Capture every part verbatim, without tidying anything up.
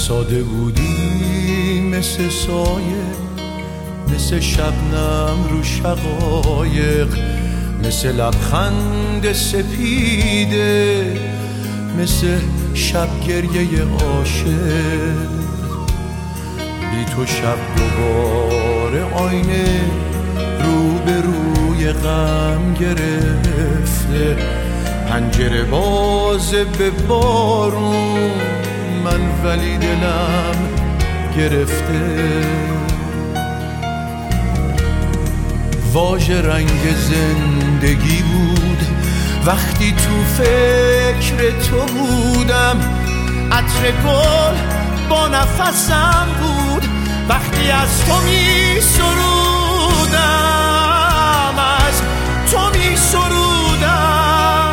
ساده بودی مثل سایه، مثل شبنم رو شقایق، مثل لبخند سپیده، مثل شب گریه عاشق. بی تو شب دوباره آینه رو به روی غم گرفته، پنجره باز به بارون من ولی دلم گرفته. واژه رنگ زندگی بود وقتی تو فکر تو بودم، عطر گل با نفسم بود وقتی از تو می سرودم، از تو می سرودم.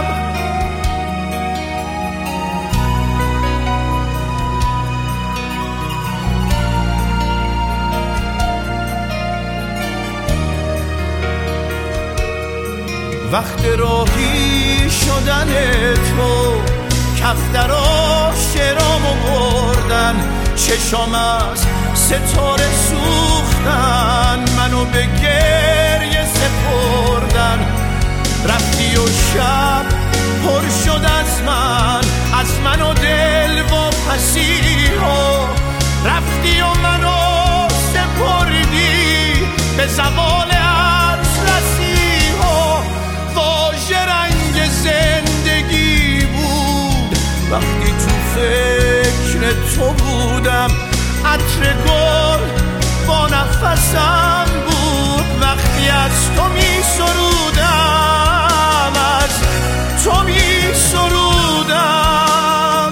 وقت راهی شدن تو کفترا شرامو بردن، چشام از ستاره سوختن، منو به گریه سپردن. رفتی و شب پر شد از من، از من و دل و پسیها. رفتی و منو سپردی به زوال اطلسیها. واژه رنگ زندگی بود وقتی تو فکر تو بودم، عطر گل با نفسم بود وقتی از تو می سرودم، از تو می سرودم.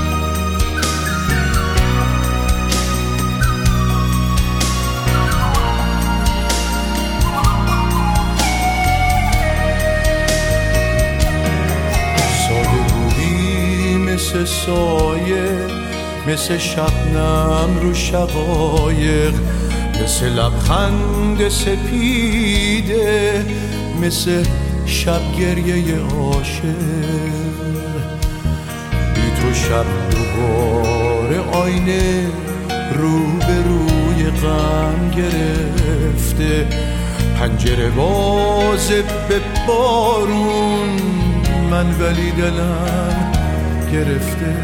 ساده بودی مثل سایه، مثل شبنم رو شقایق، مثل لبخند سپیده، مثل شب گریه عاشق. بی تو شب دوباره آینه رو به روی غم گرفته، پنجره باز به بارون من ولی دلم گرفته.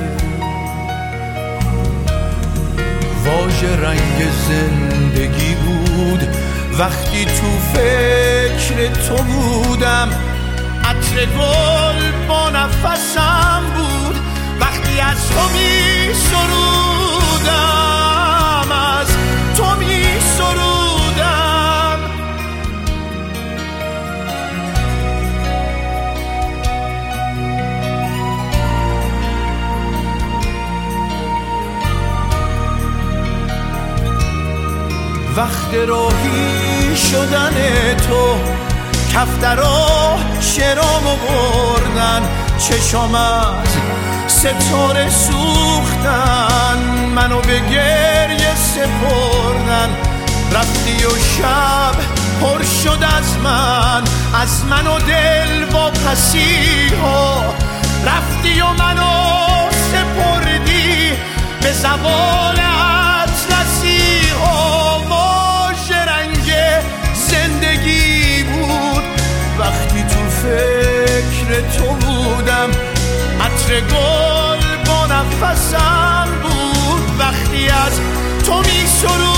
واژه رنگ زندگی بود وقتی تو فکر تو بودم، عطر گل با نفسم بود وقتی از تو می سرودم، از تو می سرودم. وقت راهی شدن تو کفترا شرامو بردن، چشام از ستاره سوختن، منو به گریه سپردن. رفتی و شب پر شد از من، از من و دل و پسیها. رفتی و منو سپردی به زوال اطلسیها. زندگی بود وقتی تو فکر تو بودم، عطر گل با نفسم بود وقتی از تو می سرودم.